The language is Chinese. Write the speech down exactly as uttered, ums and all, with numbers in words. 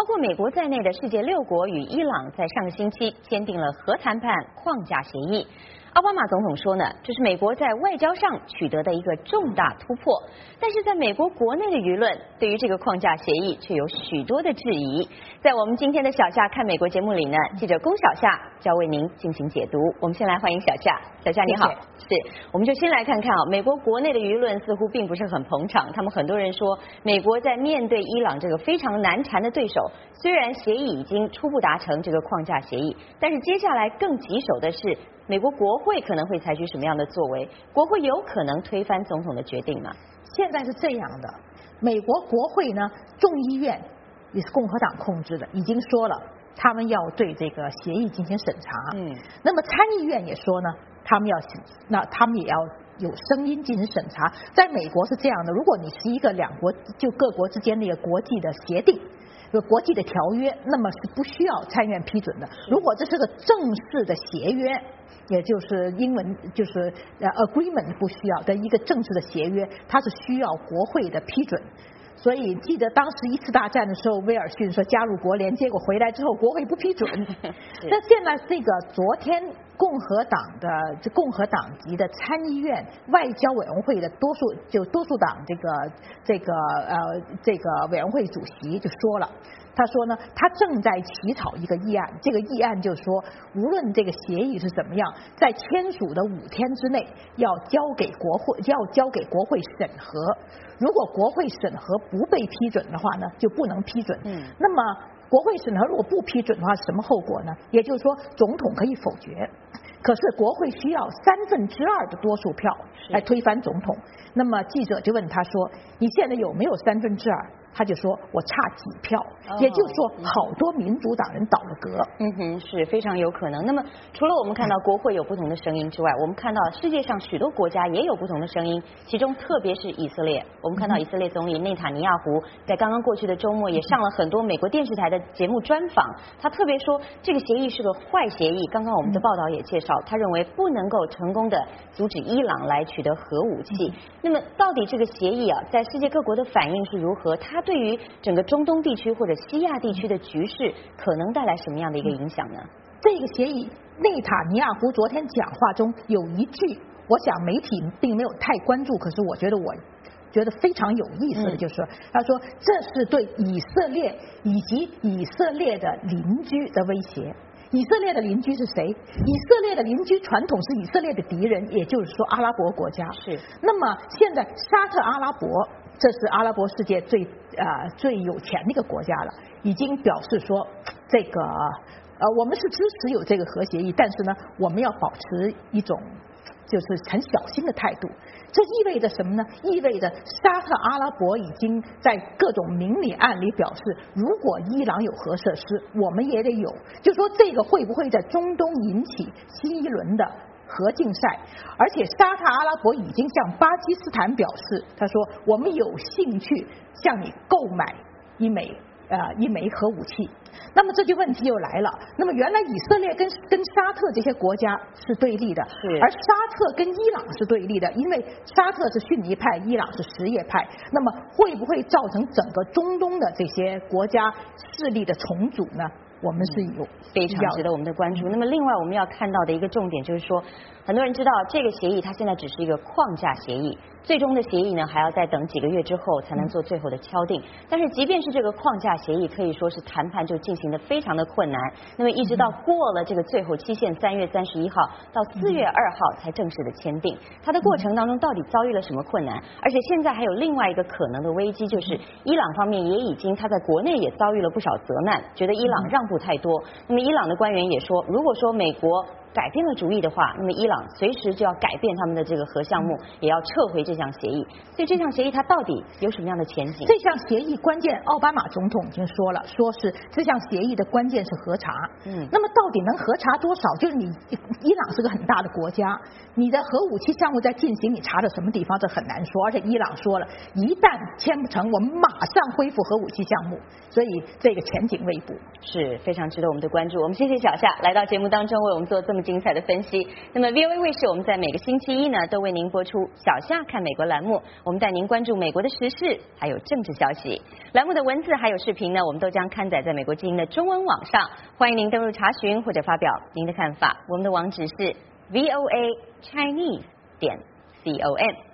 包括美国在内的世界六国与伊朗在上个星期签订了核谈判框架协议。奥巴马总统说呢，这是美国在外交上取得的一个重大突破。但是在美国国内的舆论对于这个框架协议却有许多的质疑。在我们今天的小夏看美国节目里呢，记者龚小夏就要为您进行解读。我们先来欢迎小夏，小夏你好。 谢谢是，我们就先来看看啊，美国国内的舆论似乎并不是很捧场，他们很多人说，美国在面对伊朗这个非常难缠的对手，虽然协议已经初步达成这个框架协议，但是接下来更棘手的是，美国国会可能会采取什么样的作为？国会有可能推翻总统的决定吗？ 现在是这样的，美国国会呢，众议院也是共和党控制的，已经说了，他们要对这个协议进行审查。 嗯， 那么参议院也说呢，他们要，那他们也要有声音进行审查。在美国是这样的，如果你是一个两国就各国之间的一个国际的协定。有国际的条约，那么是不需要参议院批准的。如果这是个正式的协约，也就是英文就是呃 agreement 不需要的一个正式的协约，它是需要国会的批准。所以记得当时一次大战的时候，威尔逊说加入国联，结果回来之后国会不批准。那现在这个昨天共和党的这共和党籍的参议院外交委员会的多数就多数党这个这个呃这个委员会主席就说了。他说呢，他正在起草一个议案，这个议案就是说，无论这个协议是怎么样，在签署的五天之内要交给国会，要交给国会审核。如果国会审核不被批准的话呢，就不能批准。嗯，那么国会审核如果不批准的话，什么后果呢？也就是说，总统可以否决。可是国会需要三分之二的多数票来推翻总统。那么记者就问他说：“你现在有没有三分之二？”他就说：“我差几票。”也就是说，好多民主党人倒了戈。 嗯哼，是非常有可能。那么，除了我们看到国会有不同的声音之外，我们看到世界上许多国家也有不同的声音，其中特别是以色列。我们看到以色列总理内塔尼亚胡在刚刚过去的周末也上了很多美国电视台的节目专访，他特别说这个协议是个坏协议。刚刚我们的报道也介绍，他认为不能够成功的阻止伊朗来取得核武器。那么，到底这个协议啊，在世界各国的反应是如何？它对于整个中东地区或者西亚地区的局势可能带来什么样的一个影响呢？ 这个协议，内塔尼亚胡昨天讲话中有一句，我想媒体并没有太关注，可是我觉得我觉得非常有意思的就是，嗯、他说这是对以色列以及以色列的邻居的威胁。以色列的邻居是谁？以色列的邻居传统是以色列的敌人，也就是说阿拉伯国家。 是。 那么现在沙特阿拉伯，这是阿拉伯世界最呃最有钱的一个国家了，已经表示说这个呃我们是支持有这个核协议，但是呢我们要保持一种就是很小心的态度。这意味着什么呢？意味着沙特阿拉伯已经在各种明里暗里表示，如果伊朗有核设施，我们也得有。就说这个会不会在中东引起新一轮的核竞赛？而且沙特阿拉伯已经向巴基斯坦表示，他说我们有兴趣向你购买一枚呃一枚核武器。那么这就问题又来了。那么原来以色列跟跟沙特这些国家是对立的，而沙特跟伊朗是对立的，因为沙特是逊尼派，伊朗是什叶派。那么会不会造成整个中东的这些国家势力的重组呢？我们是有非常值得我们的关注。那么另外我们要看到的一个重点就是说，很多人知道这个协议它现在只是一个框架协议，最终的协议呢还要再等几个月之后才能做最后的敲定。但是即便是这个框架协议，可以说是谈判就进行的非常的困难。那么一直到过了这个最后期限三月三十一号到四月二号才正式的签订，它的过程当中到底遭遇了什么困难？而且现在还有另外一个可能的危机，就是伊朗方面也已经他在国内也遭遇了不少责难，觉得伊朗让步太多。那么伊朗的官员也说，如果说美国改变了主意的话，那么伊朗随时就要改变他们的这个核项目，也要撤回这项协议。所以这项协议它到底有什么样的前景？ 这项协议关键，奥巴马总统已经说了，说是这项协议的关键是核查。嗯，那么到底能核查多少？就是你伊朗是个很大的国家，你的核武器项目在进行，你查到什么地方这很难说。而且伊朗说了，一旦签不成，我们马上恢复核武器项目。所以这个前景未卜。 是， 非常值得我们的关注。我们谢谢小夏来到节目当中为我们做这么精彩的分析。那么 V O A 卫视我们在每个星期一呢都为您播出小夏看美国栏目，我们带您关注美国的时事还有政治消息。栏目的文字还有视频呢，我们都将刊载在美国之音的中文网上，欢迎您登入查询或者发表您的看法。我们的网址是 V O A Chinese 点 C O M。